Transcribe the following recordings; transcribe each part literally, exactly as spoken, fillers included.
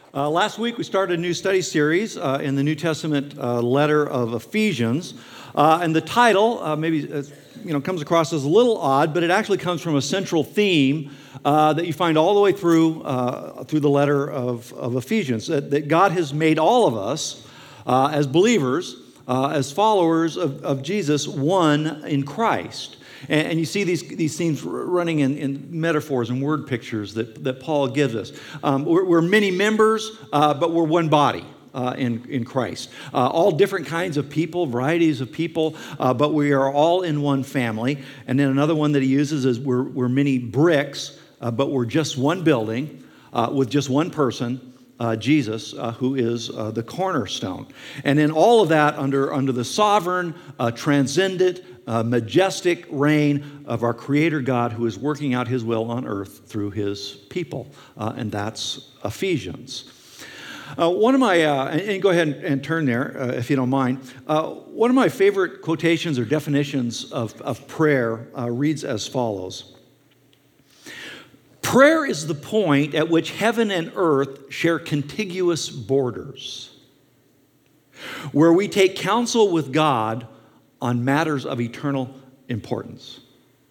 Uh, last week we started a new study series uh, in the New Testament uh, letter of Ephesians, uh, and the title uh, maybe uh, you know comes across as a little odd, but it actually comes from a central theme uh, that you find all the way through uh, through the letter of, of Ephesians. That, that God has made all of us uh, as believers, uh, as followers of, of Jesus, one in Christ. And, and you see these, these themes running in, in metaphors and word pictures that, that Paul gives us. Um, we're, we're many members, uh, but we're one body uh, in, in Christ. Uh, all different kinds of people, varieties of people, uh, but we are all in one family. And then another one that he uses is we're, we're many bricks, uh, but we're just one building uh, with just one person, Uh, Jesus, uh, who is uh, the cornerstone. And then all of that under, under the sovereign, uh, transcendent, uh, majestic reign of our Creator God, who is working out His will on earth through His people. Uh, and that's Ephesians. Uh, one of my, uh, and, and go ahead and, and turn there, uh, if you don't mind. Uh, one of my favorite quotations or definitions of, of prayer uh, reads as follows. Prayer is the point at which heaven and earth share contiguous borders, where we take counsel with God on matters of eternal importance.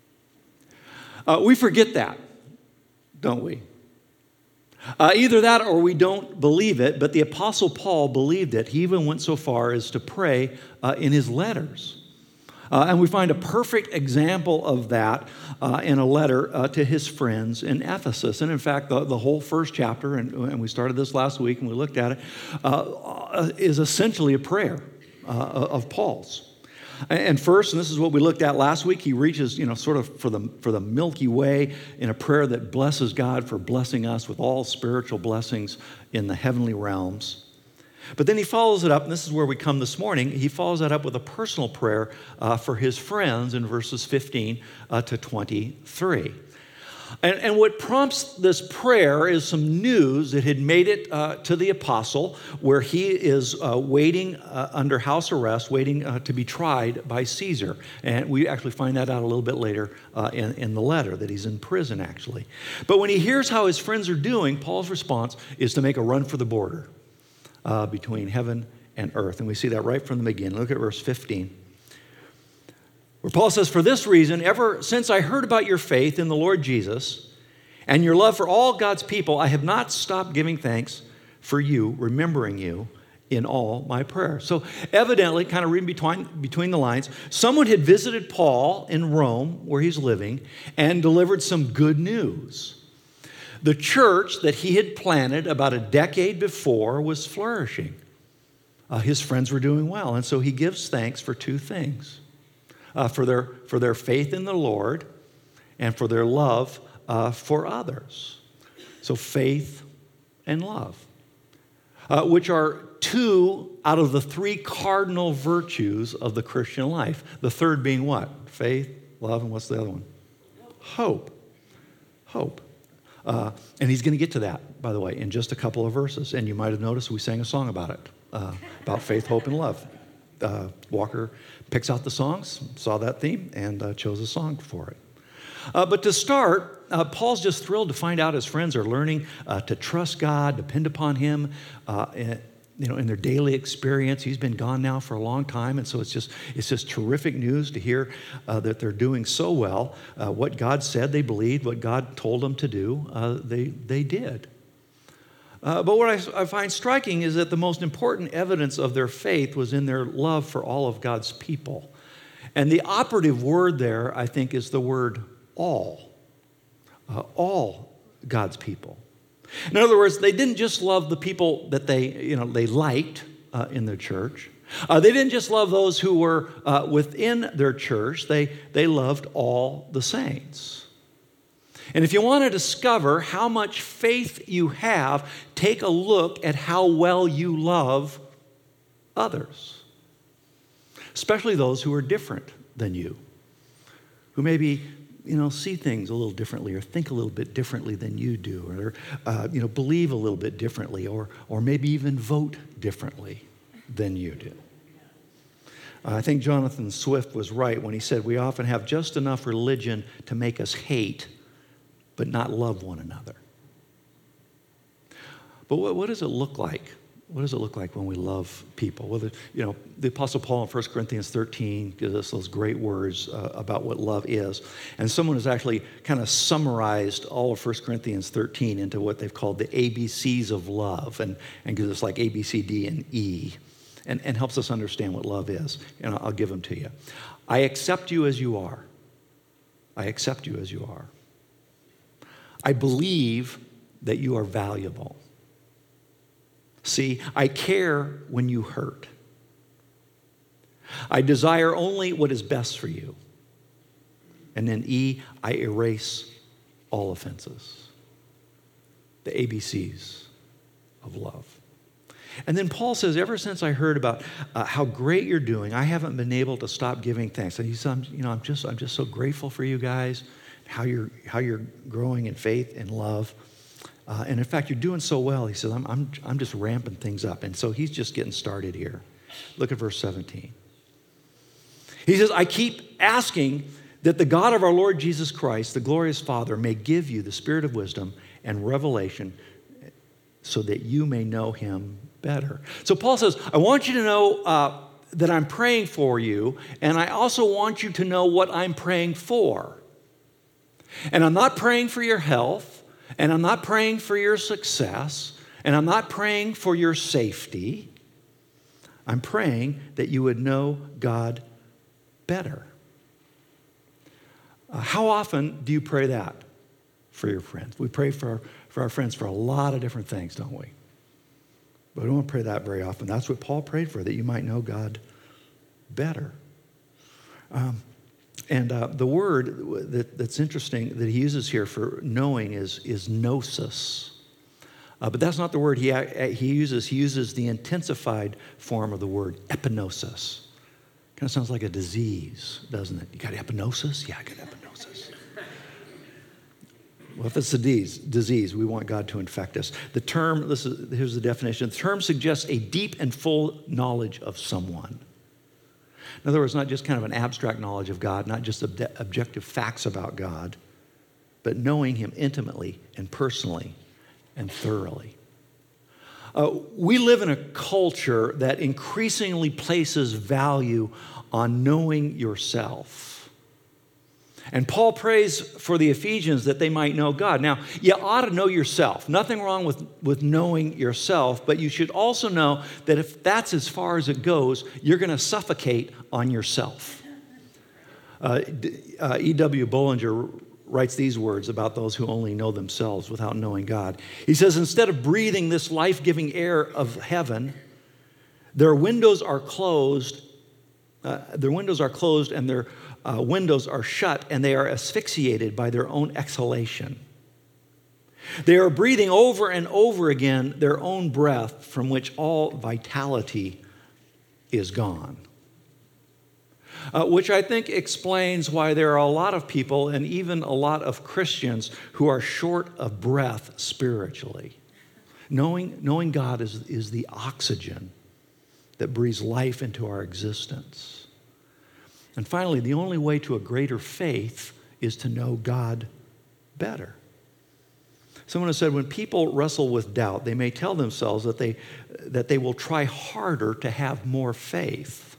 Uh, we forget that, don't we? Uh, either that or we don't believe it, but the Apostle Paul believed it. He even went so far as to pray uh, in his letters. Uh, and we find a perfect example of that uh, in a letter uh, to his friends in Ephesus. And in fact, the, the whole first chapter, and, and we started this last week and we looked at it, uh, is essentially a prayer uh, of Paul's. And first, and this is what we looked at last week, he reaches, you know, sort of for the, for the Milky Way in a prayer that blesses God for blessing us with all spiritual blessings in the heavenly realms. But then he follows it up, and this is where we come this morning, he follows that up with a personal prayer uh, for his friends in verses fifteen uh, to twenty-three. And, and what prompts this prayer is some news that had made it uh, to the apostle, where he is uh, waiting uh, under house arrest, waiting uh, to be tried by Caesar. And we actually find that out a little bit later uh, in, in the letter, that he's in prison, actually. But when he hears how his friends are doing, Paul's response is to make a run for the border. Uh, between heaven and earth. And we see that right from the beginning. Look at verse fifteen. Where Paul says, "For this reason, ever since I heard about your faith in the Lord Jesus and your love for all God's people, I have not stopped giving thanks for you, remembering you in all my prayers." So evidently, kind of reading between, between the lines, someone had visited Paul in Rome, where he's living, and delivered some good news. The church that he had planted about a decade before was flourishing. Uh, his friends were doing well. And so he gives thanks for two things. Uh, for their, for their faith in the Lord and for their love uh, for others. So faith and love. Uh, which are two out of the three cardinal virtues of the Christian life. The third being what? Faith, love, and what's the other one? Hope. Hope. Uh, and he's going to get to that, by the way, in just a couple of verses. And you might have noticed we sang a song about it, uh, about faith, hope, and love. Uh, Walker picks out the songs, saw that theme, and uh, chose a song for it. Uh, but to start, uh, Paul's just thrilled to find out his friends are learning uh, to trust God, depend upon Him, uh, in, you know, in their daily experience. He's been gone now for a long time, and so it's just it's just terrific news to hear uh, that they're doing so well. Uh, what God said they believed, what God told them to do, uh, they they did. Uh, but what I, I find striking is that the most important evidence of their faith was in their love for all of God's people. And the operative word there, I think, is the word all. Uh, all God's people. In other words, they didn't just love the people that they, you know, they liked uh, in their church. Uh, they didn't just love those who were uh, within their church. They, they loved all the saints. And if you want to discover how much faith you have, take a look at how well you love others, especially those who are different than you, who maybe, you know, see things a little differently or think a little bit differently than you do, or, uh, you know, believe a little bit differently, or, or maybe even vote differently than you do. Uh, I think Jonathan Swift was right when he said we often have just enough religion to make us hate but not love one another. But what, what does it look like? What does it look like when we love people? Well, the, you know, the Apostle Paul in First Corinthians thirteen gives us those great words uh, about what love is. And someone has actually kind of summarized all of First Corinthians thirteen into what they've called the A B Cs of love, and, and gives us like A, B, C, D, and E, and, and helps us understand what love is. And I'll give them to you. I accept you as you are. I accept you as you are. I believe that you are valuable. See, I care when you hurt. I desire only what is best for you. And then E, I erase all offenses. The A B Cs of love. And then Paul says, ever since I heard about uh, how great you're doing, I haven't been able to stop giving thanks. And he said, you know, I'm just, I'm just so grateful for you guys, how you're, how you're growing in faith and love. Uh, and in fact, you're doing so well. He says, I'm, I'm, I'm just ramping things up. And so he's just getting started here. Look at verse seventeen. He says, I keep asking that the God of our Lord Jesus Christ, the glorious Father, may give you the spirit of wisdom and revelation so that you may know him better. So Paul says, I want you to know uh, that I'm praying for you, and I also want you to know what I'm praying for. And I'm not praying for your health, and I'm not praying for your success, and I'm not praying for your safety. I'm praying that you would know God better. Uh, how often do you pray that for your friends? We pray for, for our friends for a lot of different things, don't we? But we don't pray that very often. That's what Paul prayed for, that you might know God better. Um, And uh, the word that, that's interesting that he uses here for knowing is, is gnosis. Uh, but that's not the word he, he uses. He uses the intensified form of the word epinosis. Kind of sounds like a disease, doesn't it? You got epinosis? Yeah, I got epinosis. Well, if it's a disease, disease, we want God to infect us. The term, this is, here's the definition. The term suggests a deep and full knowledge of someone. In other words, not just kind of an abstract knowledge of God, not just ob- objective facts about God, but knowing him intimately and personally and thoroughly. Uh, we live in a culture that increasingly places value on knowing yourself. And Paul prays for the Ephesians that they might know God. Now, you ought to know yourself. Nothing wrong with, with knowing yourself, but you should also know that if that's as far as it goes, you're going to suffocate on yourself. Uh, uh, E W Bollinger writes these words about those who only know themselves without knowing God. He says, instead of breathing this life-giving air of heaven, their windows are closed, uh, their windows are closed and their Uh, windows are shut, and they are asphyxiated by their own exhalation. They are breathing over and over again their own breath from which all vitality is gone. Uh, which I think explains why there are a lot of people and even a lot of Christians who are short of breath spiritually. Knowing, knowing God is, is the oxygen that breathes life into our existence. And finally, the only way to a greater faith is to know God better. Someone has said, when people wrestle with doubt, they may tell themselves that they, that they will try harder to have more faith.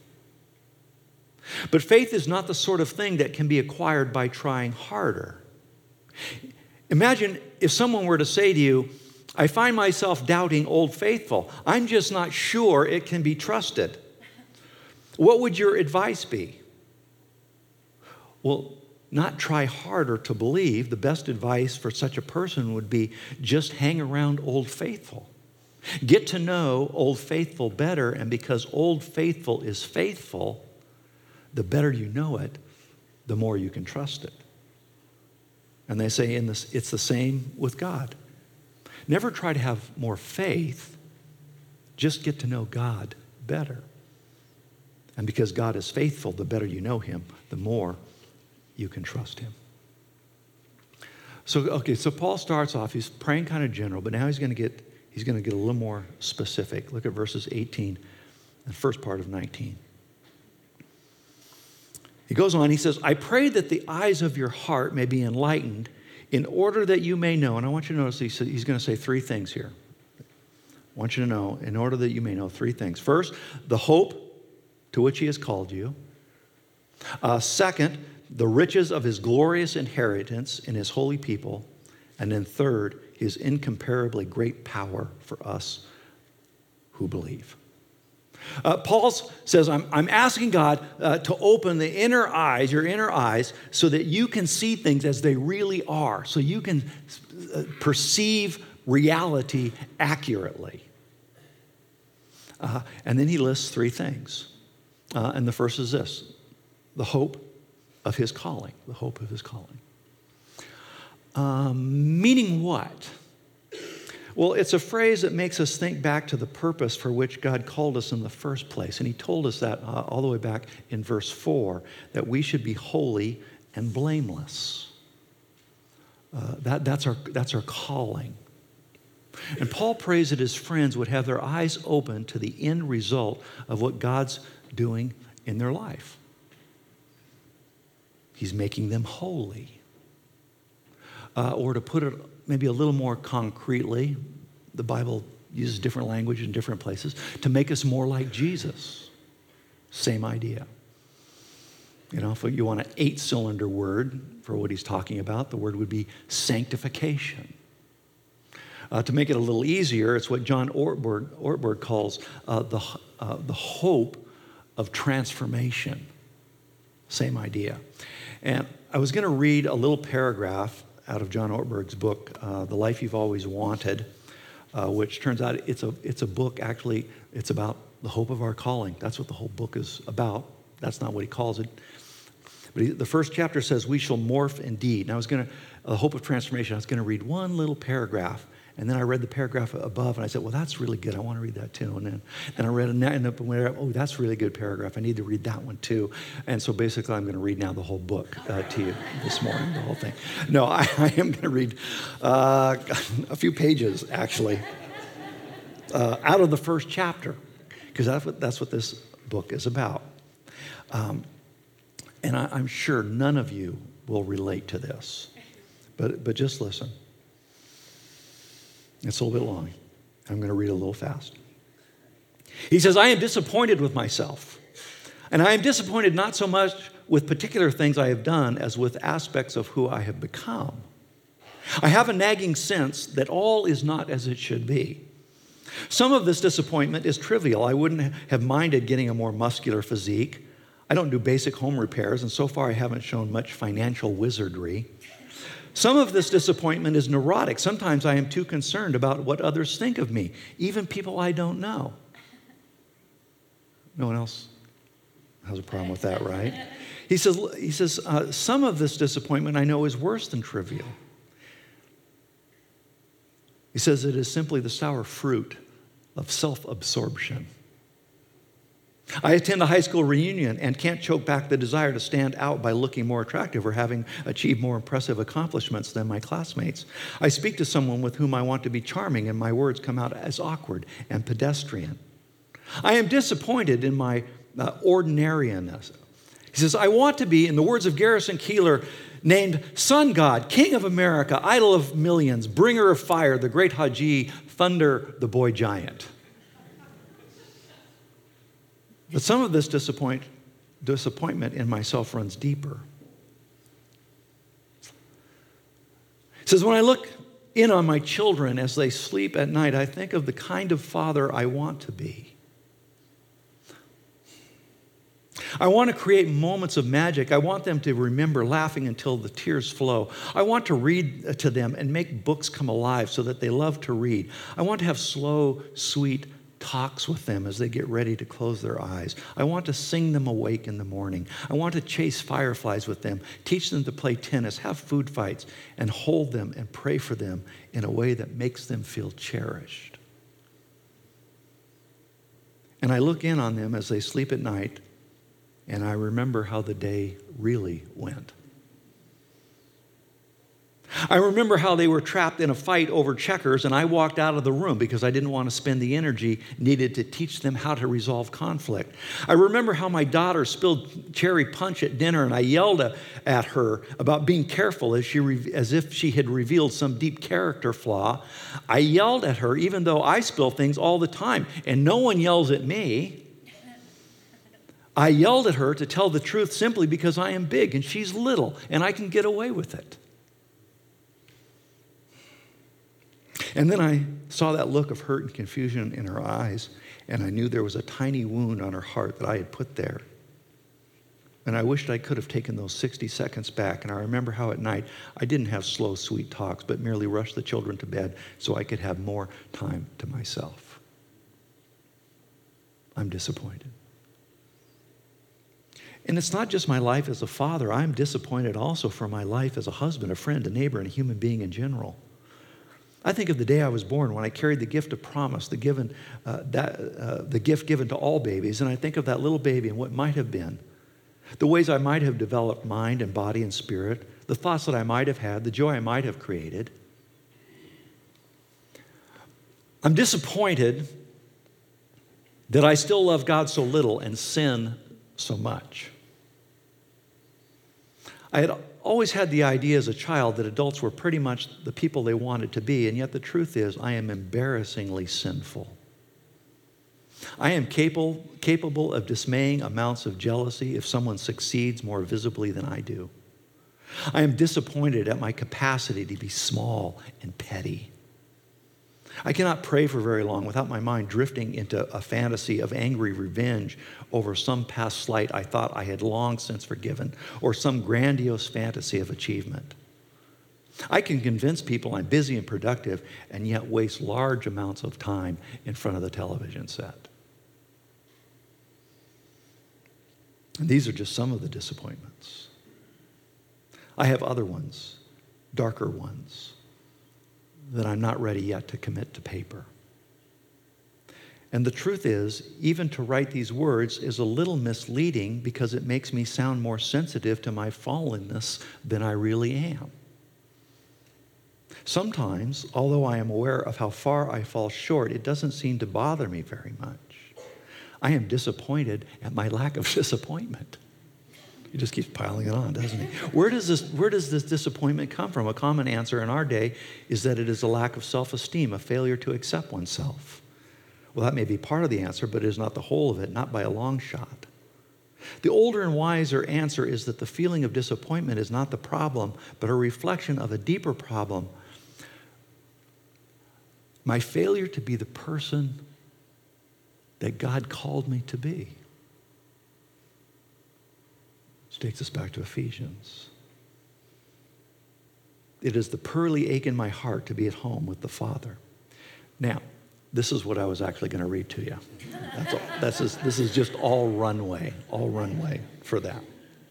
But faith is not the sort of thing that can be acquired by trying harder. Imagine if someone were to say to you, I find myself doubting Old Faithful. I'm just not sure it can be trusted. What would your advice be? Well, not try harder to believe. The best advice for such a person would be just hang around Old Faithful. Get to know Old Faithful better, and because Old Faithful is faithful, the better you know it, the more you can trust it. And they say in this, it's the same with God. Never try to have more faith, just get to know God better. And because God is faithful, the better you know him, the more you can trust him. So, okay, so Paul starts off, he's praying kind of general, but now he's going to get he's going to get a little more specific. Look at verses eighteen and the first part of nineteen. He goes on, he says, I pray that the eyes of your heart may be enlightened in order that you may know. And I want you to notice he said, he's going to say three things here. want you to know, in order that you may know three things. First, the hope to which he has called you. Uh, second, the riches of his glorious inheritance in his holy people. And then third, his incomparably great power for us who believe. Uh, Paul says, I'm, I'm asking God uh, to open the inner eyes, your inner eyes, so that you can see things as they really are, so you can uh, perceive reality accurately. Uh, and then he lists three things. Uh, and the first is this, the hope of his calling, the hope of his calling. Um, meaning what? Well, it's a phrase that makes us think back to the purpose for which God called us in the first place. And he told us that uh, all the way back in verse four, that we should be holy and blameless. Uh, that, that's, our, that's our calling. And Paul prays that his friends would have their eyes open to the end result of what God's doing in their life. He's making them holy. Uh, or to put it maybe a little more concretely, the Bible uses different language in different places, to make us more like Jesus. Same idea. You know, if you want an eight-cylinder word for what he's talking about, the word would be sanctification. Uh, to make it a little easier, it's what John Ortberg, Ortberg calls uh, the, uh, the hope of transformation. Same idea. And I was going to read a little paragraph out of John Ortberg's book, uh, The Life You've Always Wanted, uh, which turns out it's a, it's a book, actually, it's about the hope of our calling. That's what the whole book is about. That's not what he calls it. But he, the first chapter says, we shall morph indeed. And I was going to, the hope of transformation, I was going to read one little paragraph. And then I read the paragraph above, and I said, well, that's really good. I want to read that too. And then, then I read it, and up and went, oh, that's a really good paragraph. I need to read that one too. And so basically, I'm going to read now the whole book uh, to you this morning, the whole thing. No, I, I am going to read uh, a few pages, actually, uh, out of the first chapter, because that's what, that's what this book is about. Um, and I, I'm sure none of you will relate to this, but but just listen. It's a little bit long. I'm going to read a little fast. He says, I am disappointed with myself. And I am disappointed not so much with particular things I have done as with aspects of who I have become. I have a nagging sense that all is not as it should be. Some of this disappointment is trivial. I wouldn't have minded getting a more muscular physique. I don't do basic home repairs, and so far I haven't shown much financial wizardry. Some of this disappointment is neurotic. Sometimes I am too concerned about what others think of me, even people I don't know. No one else has a problem with that, right? He says, he says uh, some of this disappointment I know is worse than trivial. He says it is simply the sour fruit of self-absorption. I attend a high school reunion and can't choke back the desire to stand out by looking more attractive or having achieved more impressive accomplishments than my classmates. I speak to someone with whom I want to be charming, and my words come out as awkward and pedestrian. I am disappointed in my uh, ordinariness. He says, I want to be, in the words of Garrison Keillor, named Sun God, King of America, Idol of Millions, Bringer of Fire, the Great Haji, Thunder, the Boy Giant. But some of this disappoint, disappointment in myself runs deeper. He says, when I look in on my children as they sleep at night, I think of the kind of father I want to be. I want to create moments of magic. I want them to remember laughing until the tears flow. I want to read to them and make books come alive so that they love to read. I want to have slow, sweet talks with them as they get ready to close their eyes. I want to sing them awake in the morning. I want to chase fireflies with them, teach them to play tennis, have food fights, and hold them and pray for them in a way that makes them feel cherished. And I look in on them as they sleep at night, and I remember how the day really went. I remember how they were trapped in a fight over checkers, and I walked out of the room because I didn't want to spend the energy needed to teach them how to resolve conflict. I remember how my daughter spilled cherry punch at dinner, and I yelled at her about being careful as, she re- as if she had revealed some deep character flaw. I yelled at her even though I spill things all the time, and no one yells at me. I yelled at her to tell the truth simply because I am big and she's little, and I can get away with it. And then I saw that look of hurt and confusion in her eyes, and I knew there was a tiny wound on her heart that I had put there. And I wished I could have taken those sixty seconds back. And I remember how at night I didn't have slow, sweet talks, but merely rushed the children to bed so I could have more time to myself. I'm disappointed. And it's not just my life as a father. I'm disappointed also for my life as a husband, a friend, a neighbor, and a human being in general. I think of the day I was born when I carried the gift of promise, the, given, uh, that, uh, the gift given to all babies, and I think of that little baby and what might have been, the ways I might have developed mind and body and spirit, the thoughts that I might have had, the joy I might have created. I'm disappointed that I still love God so little and sin so much. I had always had the idea as a child that adults were pretty much the people they wanted to be, and yet the truth is I am embarrassingly sinful. I am capable, capable of dismaying amounts of jealousy if someone succeeds more visibly than I do. I am disappointed at my capacity to be small and petty. I cannot pray for very long without my mind drifting into a fantasy of angry revenge over some past slight I thought I had long since forgiven, or some grandiose fantasy of achievement. I can convince people I'm busy and productive and yet waste large amounts of time in front of the television set. And these are just some of the disappointments. I have other ones, darker ones, that I'm not ready yet to commit to paper. And the truth is, even to write these words is a little misleading because it makes me sound more sensitive to my fallenness than I really am. Sometimes, although I am aware of how far I fall short, it doesn't seem to bother me very much. I am disappointed at my lack of disappointment. He just keeps piling it on, doesn't he? Where does this, where does this disappointment come from? A common answer in our day is that it is a lack of self-esteem, a failure to accept oneself. Well, that may be part of the answer, but it is not the whole of it, not by a long shot. The older and wiser answer is that the feeling of disappointment is not the problem, but a reflection of a deeper problem. My failure to be the person that God called me to be. Which takes us back to Ephesians. It is the pearly ache in my heart to be at home with the Father. Now, this is what I was actually going to read to you. That's all. This is, this is just all runway, all runway for that.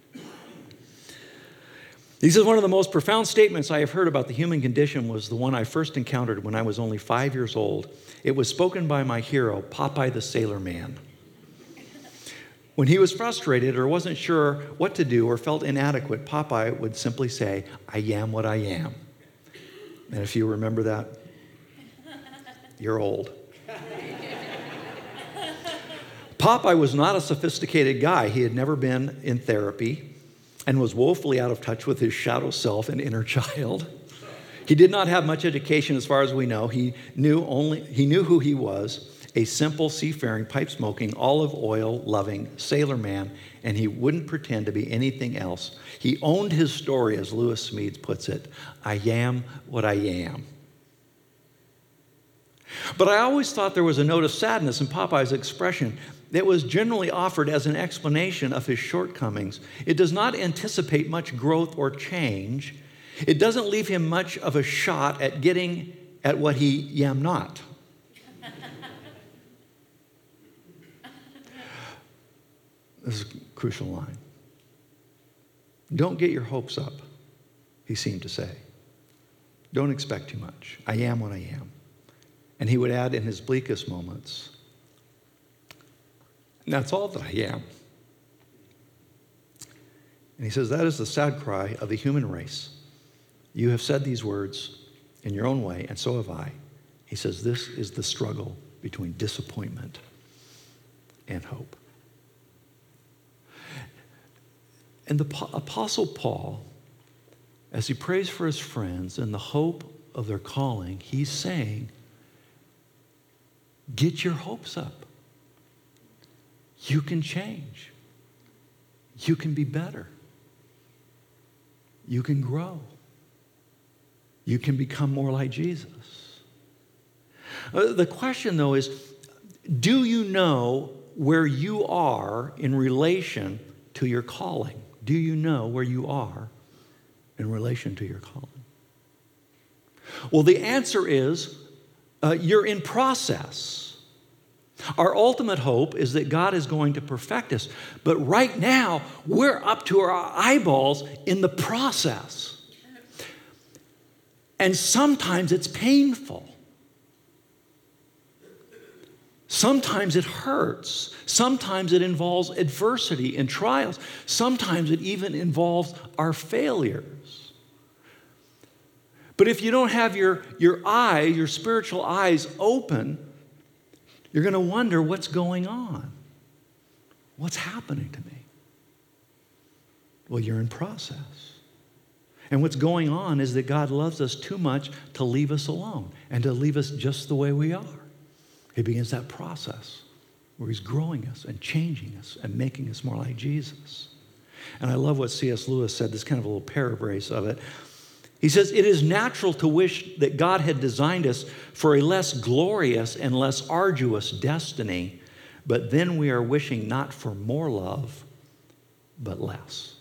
He says, one of the most profound statements I have heard about the human condition was the one I first encountered when I was only five years old. It was spoken by my hero, Popeye the Sailor Man. When he was frustrated or wasn't sure what to do or felt inadequate, Popeye would simply say, I am what I am. And if you remember that, you're old. Popeye was not a sophisticated guy. He had never been in therapy and was woefully out of touch with his shadow self and inner child. He did not have much education as far as we know. He knew only he knew who he was, a simple, seafaring, pipe-smoking, olive oil-loving sailor man, and he wouldn't pretend to be anything else. He owned his story, as Lewis Smedes puts it, I am what I am. But I always thought there was a note of sadness in Popeye's expression that was generally offered as an explanation of his shortcomings. It does not anticipate much growth or change. It doesn't leave him much of a shot at getting at what he am not. This is a crucial line. Don't get your hopes up, he seemed to say. Don't expect too much. I am what I am. And he would add in his bleakest moments, and that's all that I am. And he says that is the sad cry of the human race, You have said these words in your own way, and so have I. He says, this is the struggle between disappointment and hope. And the Apostle Paul, as he prays for his friends in the hope of their calling, he's saying, get your hopes up. You can change. You can be better. You can grow. You can become more like Jesus. Uh, the question, though, is, do you know where you are in relation to your calling? Do you know where you are in relation to your calling? Well, the answer is uh, you're in process. Our ultimate hope is that God is going to perfect us. But right now, we're up to our eyeballs in the process. And sometimes it's painful. Sometimes it hurts. Sometimes it involves adversity and trials. Sometimes it even involves our failures. But if you don't have your, your eye, your spiritual eyes open, you're going to wonder what's going on. What's happening to me? Well, you're in process. And what's going on is that God loves us too much to leave us alone and to leave us just the way we are. He begins that process where he's growing us and changing us and making us more like Jesus. And I love what C S Lewis said, this kind of a little paraphrase of it. He says, it is natural to wish that God had designed us for a less glorious and less arduous destiny, but then we are wishing not for more love, but less.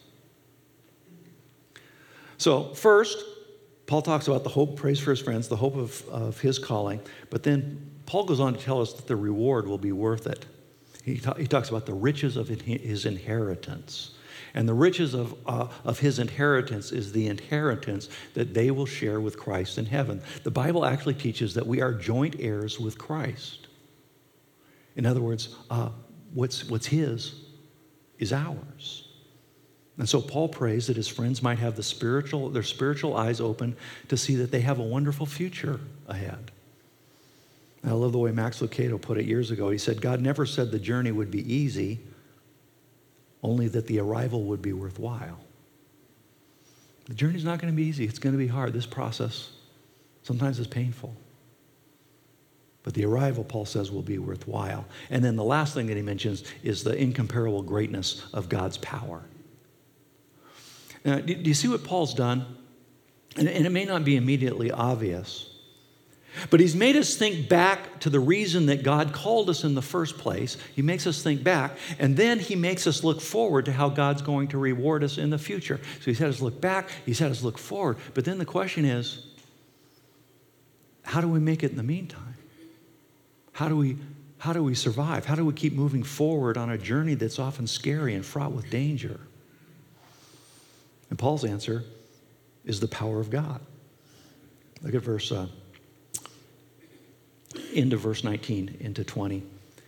So first, Paul talks about the hope, prays for his friends, the hope of, of his calling, but then Paul goes on to tell us that the reward will be worth it. He, ta- he talks about the riches of his inheritance. And the riches of, uh, of his inheritance is the inheritance that they will share with Christ in heaven. The Bible actually teaches that we are joint heirs with Christ. In other words, uh, what's, what's his is ours. And so Paul prays that his friends might have the spiritual, their spiritual eyes open to see that they have a wonderful future ahead. And I love the way Max Lucado put it years ago. He said, God never said the journey would be easy, only that the arrival would be worthwhile. The journey's not going to be easy. It's going to be hard. This process sometimes is painful. But the arrival, Paul says, will be worthwhile. And then the last thing that he mentions is the incomparable greatness of God's power. Now, do you see what Paul's done? And, and it may not be immediately obvious, but he's made us think back to the reason that God called us in the first place. He makes us think back, and then he makes us look forward to how God's going to reward us in the future. So he's had us look back, he's had us look forward, but then the question is, how do we make it in the meantime? How do we, how do we survive? How do we keep moving forward on a journey that's often scary and fraught with danger? And Paul's answer is the power of God. Look at verse uh, into verse nineteen, into twenty.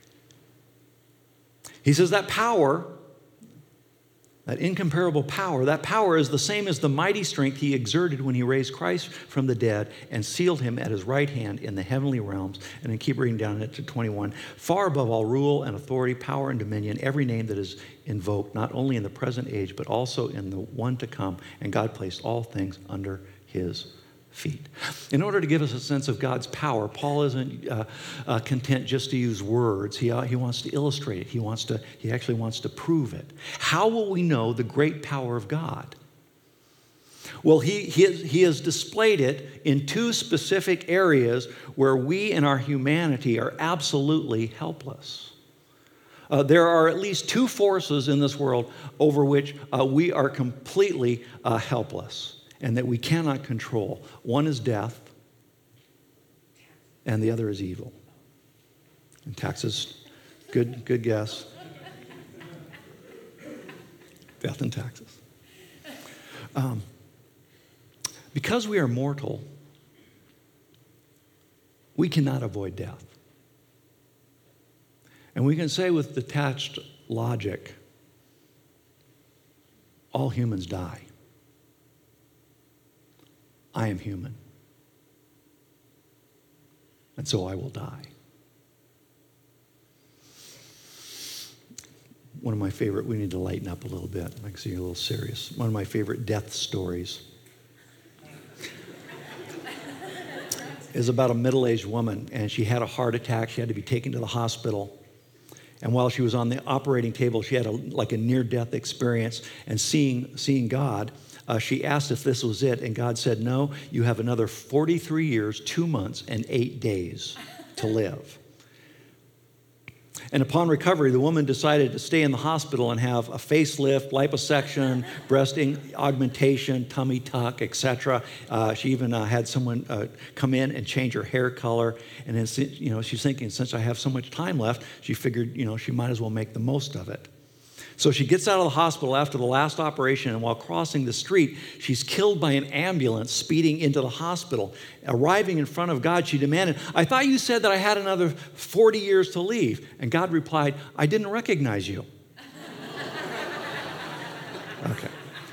He says that power, that incomparable power, that power is the same as the mighty strength he exerted when he raised Christ from the dead and sealed him at his right hand in the heavenly realms. And then keep reading down to twenty-one. Far above all rule and authority, power and dominion, every name that is invoked, not only in the present age, but also in the one to come. And God placed all things under his feet. In order to give us a sense of God's power, Paul isn't uh, uh, content just to use words. He, uh, he wants to illustrate it. He wants to, he actually wants to prove it. How will we know the great power of God? Well, he, he, has, he has displayed it in two specific areas where we in our humanity are absolutely helpless. Uh, there are at least two forces in this world over which uh, we are completely uh, helpless and that we cannot control. One is death, and the other is evil. And taxes, good, good guess. Death and taxes. Um, because we are mortal, we cannot avoid death. And we can say with detached logic, all humans die. I am human. And so I will die. One of my favorite, we need to lighten up a little bit. I can see you're a little serious. One of my favorite death stories is about a middle-aged woman, and she had a heart attack. She had to be taken to the hospital. And while she was on the operating table, she had a, like a near-death experience. And seeing, seeing God, uh, she asked if this was it. And God said, no, you have another forty-three years, two months, and eight days to live. And upon recovery, the woman decided to stay in the hospital and have a facelift, liposuction, breast augmentation, tummy tuck, et cetera. Uh, she even uh, had someone uh, come in and change her hair color. And then, you know, she's thinking, since I have so much time left, she figured, you know, she might as well make the most of it. So she gets out of the hospital after the last operation, and while crossing the street, she's killed by an ambulance speeding into the hospital. Arriving in front of God, she demanded, I thought you said that I had another forty years to leave. And God replied, I didn't recognize you. Okay.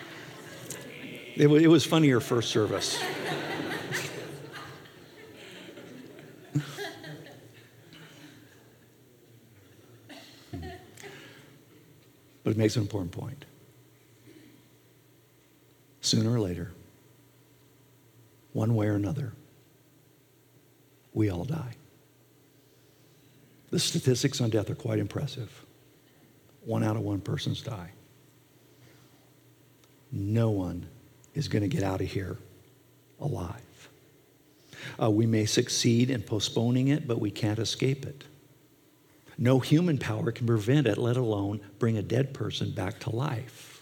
It was, it was funnier first service. But it makes an important point. Sooner or later, one way or another, we all die. The statistics on death are quite impressive. One out of one persons die. No one is going to get out of here alive. Uh, we may succeed in postponing it, but we can't escape it. No human power can prevent it, let alone bring a dead person back to life.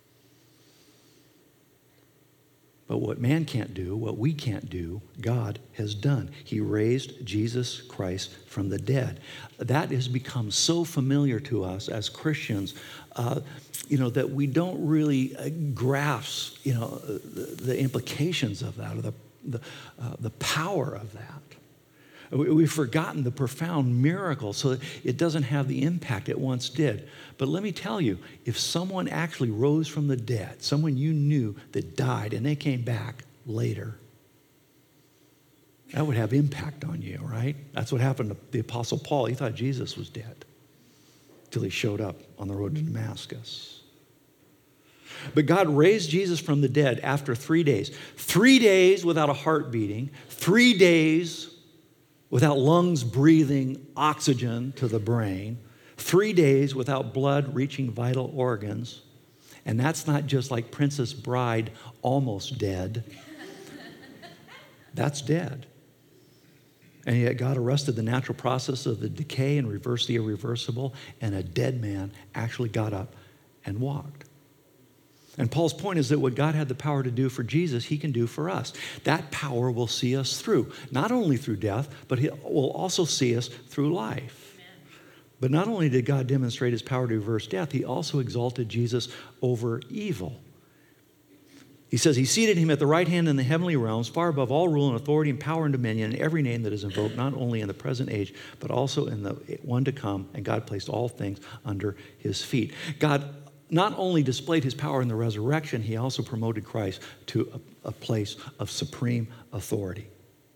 But what man can't do, what we can't do, God has done. He raised Jesus Christ from the dead. That has become so familiar to us as Christians, uh, you know, that we don't really uh, grasp, you know, the, the implications of that, or the, the, uh, the power of that. We've forgotten the profound miracle, so it doesn't have the impact it once did. But let me tell you, if someone actually rose from the dead, someone you knew that died, and they came back later, that would have impact on you, right? That's what happened to the Apostle Paul. He thought Jesus was dead till he showed up on the road to Damascus. But God raised Jesus from the dead after three days. Three days without a heart beating. Three days without lungs breathing oxygen to the brain, three days without blood reaching vital organs, and that's not just like Princess Bride, almost dead. That's dead. And yet God arrested the natural process of the decay and reversed the irreversible, and a dead man actually got up and walked. And Paul's point is that what God had the power to do for Jesus, he can do for us. That power will see us through, not only through death, but he will also see us through life. Amen. But not only did God demonstrate his power to reverse death, he also exalted Jesus over evil. He says he seated him at the right hand in the heavenly realms, far above all rule and authority and power and dominion and every name that is invoked, not only in the present age, but also in the one to come. And God placed all things under his feet. God not only displayed his power in the resurrection, he also promoted Christ to a, a place of supreme authority.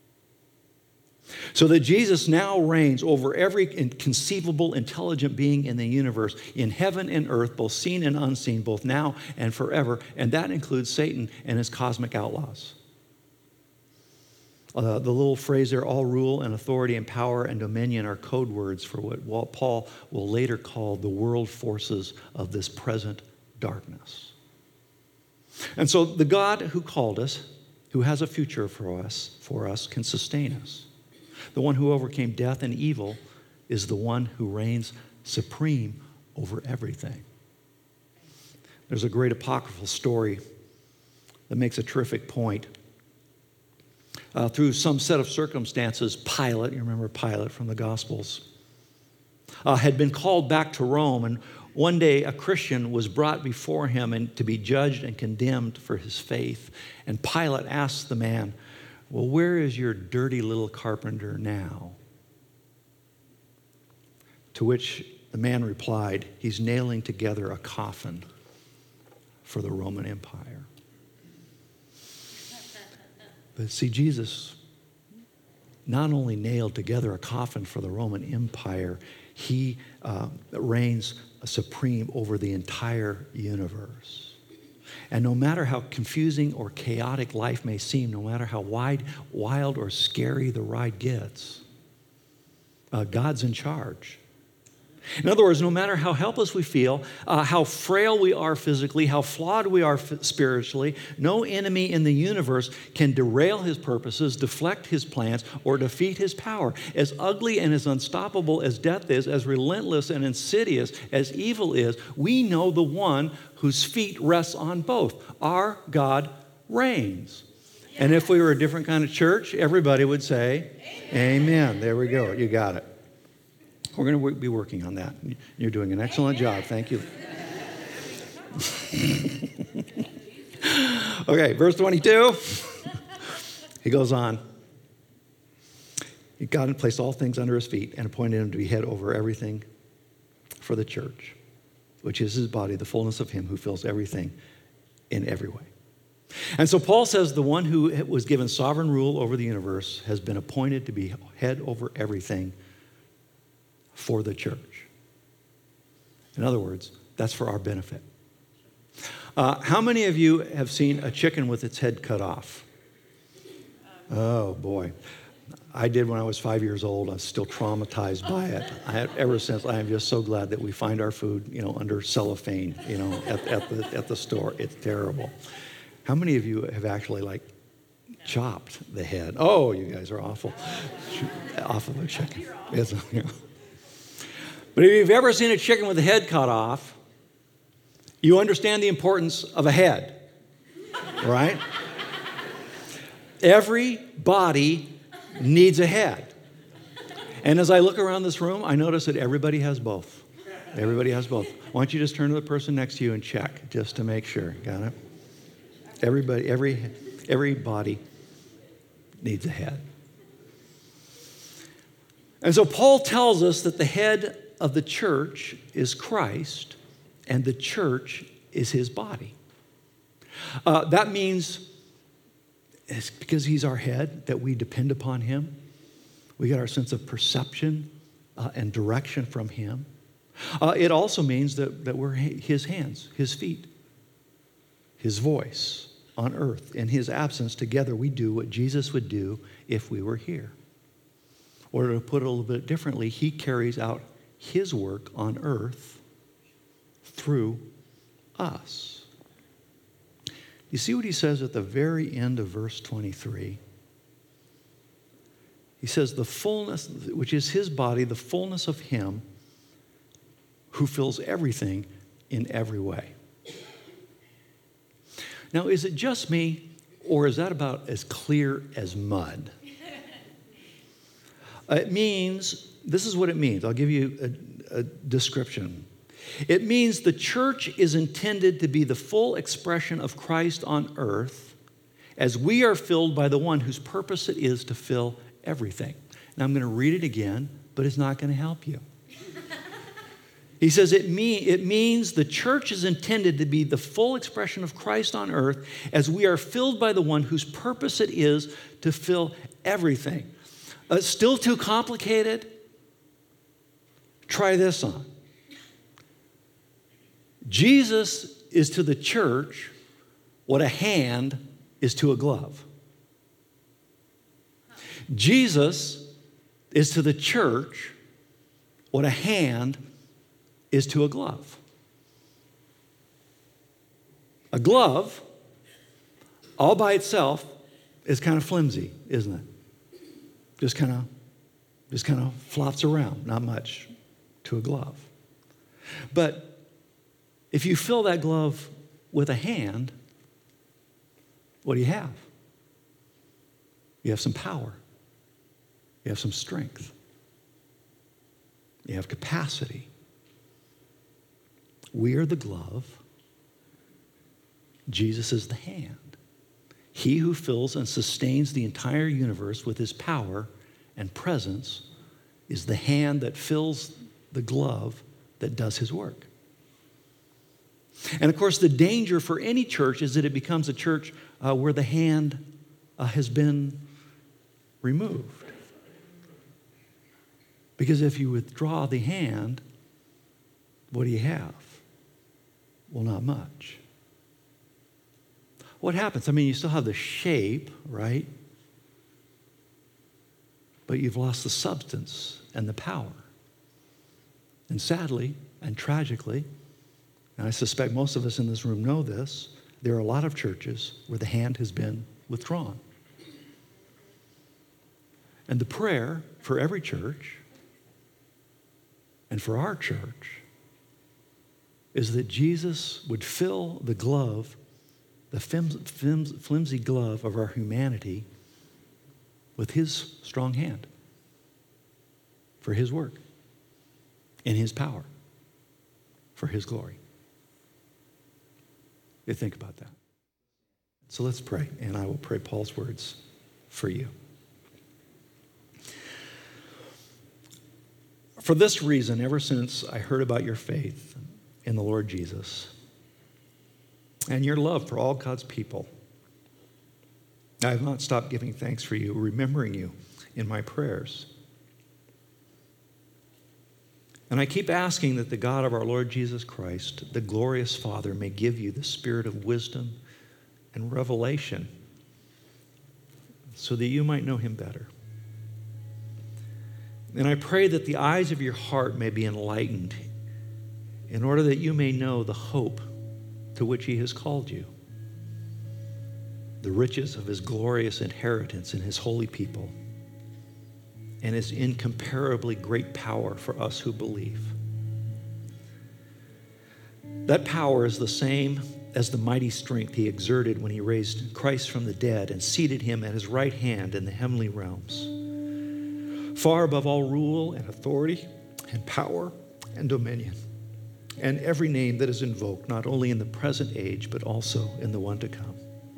So that Jesus now reigns over every conceivable intelligent being in the universe, in heaven and earth, both seen and unseen, both now and forever, and that includes Satan and his cosmic outlaws. Uh, the little phrase there, all rule and authority and power and dominion, are code words for what Paul will later call the world forces of this present darkness. And so the God who called us, who has a future for us, for us, can sustain us. The one who overcame death and evil is the one who reigns supreme over everything. There's a great apocryphal story that makes a terrific point. Uh, through some set of circumstances, Pilate, you remember Pilate from the Gospels, uh, had been called back to Rome, and one day a Christian was brought before him and to be judged and condemned for his faith. And Pilate asked the man, well, where is your dirty little carpenter now? To which the man replied, he's nailing together a coffin for the Roman Empire. But see, Jesus not only nailed together a coffin for the Roman Empire, he uh, reigns supreme over the entire universe. And no matter how confusing or chaotic life may seem, no matter how wide, wild or scary the ride gets, uh, God's in charge. In other words, no matter how helpless we feel, uh, how frail we are physically, how flawed we are f- spiritually, no enemy in the universe can derail his purposes, deflect his plans, or defeat his power. As ugly and as unstoppable as death is, as relentless and insidious as evil is, we know the one whose feet rests on both. Our God reigns. And if we were a different kind of church, everybody would say, Amen. Amen. There we go. You got it. We're going to be working on that. You're doing an excellent job. Thank you. Okay, verse twenty-two. He goes on. God placed all things under his feet and appointed him to be head over everything for the church, which is his body, the fullness of him who fills everything in every way. And so Paul says the one who was given sovereign rule over the universe has been appointed to be head over everything for the church. In other words, that's for our benefit. Uh, how many of you have seen a chicken with its head cut off? Oh, boy. I did when I was five years old. I'm still traumatized by it. I have, ever since, I am just so glad that we find our food, you know, under cellophane, you know, at, at, the, at the store. It's terrible. How many of you have actually, like, chopped the head? Oh, you guys are awful. Off of a chicken. It's, you know. But if you've ever seen a chicken with the head cut off, you understand the importance of a head, right? Every body needs a head. And as I look around this room, I notice that everybody has both. Everybody has both. Why don't you just turn to the person next to you and check, just to make sure. Got it? Everybody, every, every body needs a head. And so Paul tells us that the head of the church is Christ, and the church is his body. Uh, that means, it's because he's our head, that we depend upon him. We get our sense of perception uh, and direction from him. Uh, it also means that, that we're his hands, his feet, his voice on earth. In his absence, together we do what Jesus would do if we were here. Or to put it a little bit differently, he carries out his work on earth through us. You see what he says at the very end of verse twenty-three? He says, the fullness, which is his body, the fullness of him who fills everything in every way. Now, is it just me, or is that about as clear as mud? It means, this is what it means. I'll give you a, a description. It means the church is intended to be the full expression of Christ on earth as we are filled by the one whose purpose it is to fill everything. Now, I'm going to read it again, but it's not going to help you. He says it, mean, it means the church is intended to be the full expression of Christ on earth as we are filled by the one whose purpose it is to fill everything. Uh, still too complicated? Try this on. Jesus is to the church what a hand is to a glove. Jesus is to the church what a hand is to a glove. A glove, all by itself, is kind of flimsy, isn't it? Just kind of, just kind of flops around, not much to a glove. But if you fill that glove with a hand, what do you have? You have some power. You have some strength. You have capacity. We are the glove. Jesus is the hand. He who fills and sustains the entire universe with his power and presence is the hand that fills the glove that does his work. And of course, the danger for any church is that it becomes a church uh, where the hand uh, has been removed. Because if you withdraw the hand, what do you have? Well, not much. What happens? I mean, you still have the shape, right? But you've lost the substance and the power. And sadly and tragically, and I suspect most of us in this room know this, there are a lot of churches where the hand has been withdrawn. And the prayer for every church and for our church is that Jesus would fill the glove, the flimsy glove of our humanity with his strong hand for his work, in his power, for his glory. You think about that. So let's pray, and I will pray Paul's words for you. For this reason, ever since I heard about your faith in the Lord Jesus and your love for all God's people, I have not stopped giving thanks for you, remembering you in my prayers. And I keep asking that the God of our Lord Jesus Christ, the glorious Father, may give you the spirit of wisdom and revelation so that you might know him better. And I pray that the eyes of your heart may be enlightened in order that you may know the hope to which he has called you, the riches of his glorious inheritance in his holy people, and his incomparably great power for us who believe. That power is the same as the mighty strength he exerted when he raised Christ from the dead and seated him at his right hand in the heavenly realms, far above all rule and authority and power and dominion, and every name that is invoked, not only in the present age, but also in the one to come.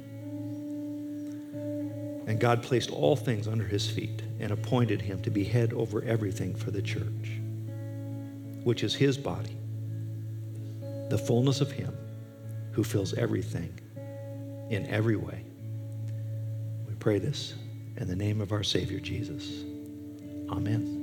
And God placed all things under his feet and appointed him to be head over everything for the church, which is his body, the fullness of him who fills everything in every way. We pray this in the name of our Savior Jesus. Amen.